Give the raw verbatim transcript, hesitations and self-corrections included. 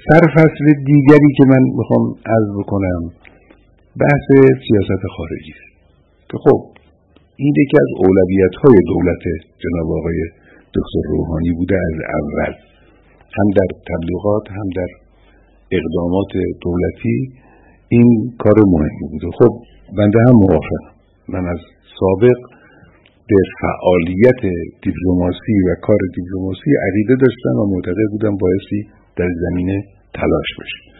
سرفصل دیگری که من میخوام عرض بکنم بحث سیاست خارجی است که خب این یکی از اولویت‌های دولت جناب آقای دکتر روحانی بوده از اول، هم در تبلیغات هم در اقدامات دولتی این کار مهمی بوده. خب بنده هم موافقم. من از سابق به فعالیت دیپلماسی و کار دیپلماسی عقیده داشتم و معتقد بودم بایستی در زمینه تلاش بشه.